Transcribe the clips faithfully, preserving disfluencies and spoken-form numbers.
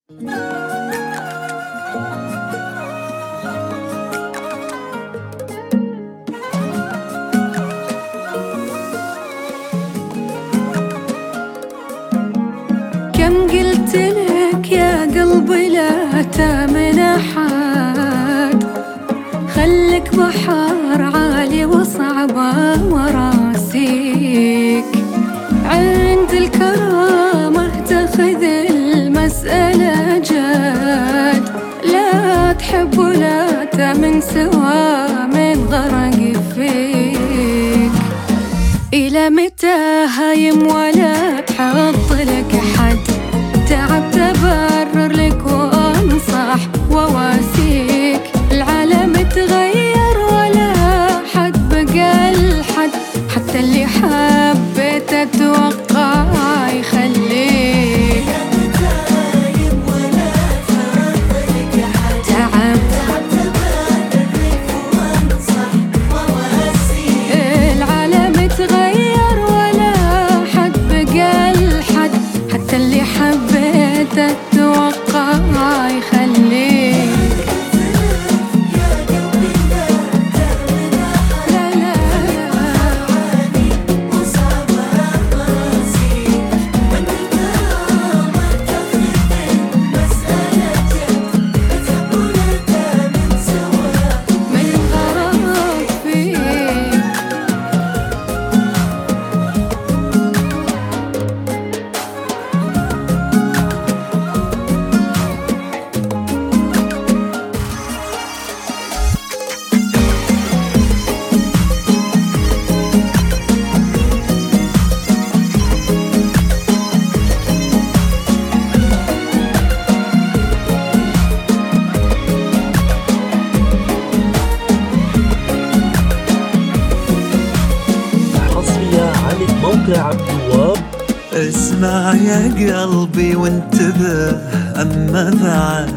كم قلت لك يا قلبي لا تامن أحد، خلك بحر عالي وصعبة مراسيك، عند الكرامة تاخذ المسألة جد، لا تحب ولا تامن سوا من غرق فيك. إلى متى هايم ولا تحط لك حد، تعب تبرر لك وأنصح وواسيك، العالم تغير ولا حد بقى الحد، حتى اللي حبيت أتوقع يخليك. تعب العالم تغير ولا حد بقى الحد، حتى اللي حبيت أتوقع يخليك. عبد الوهاب. اسمع يا قلبي وانتبه، أما بعد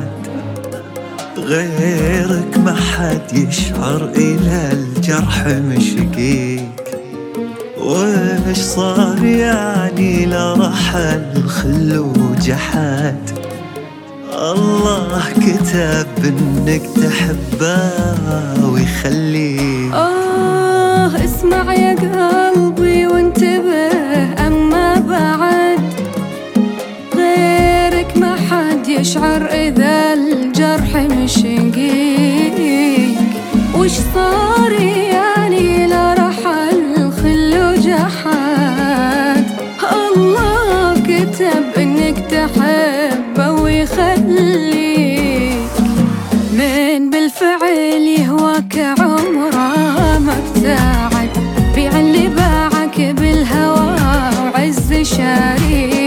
غيرك ما حد يشعر إلى الجرح مشقيك، وش صار يعني لا رحل خل وجحد، الله كتب انك تحبه ويخليك. آه اسمع يا قلبي وانتبه، أما بعد غيرك ما حد يشعر إذا الجرح مشقيك، وش صار يعني لا رحل خل وجحد، الله كتب انك تحبه ويخليك، من بالفعل يهواك عمره ما ابتعد، بيع اللي باعك بالهوى وعز شريك.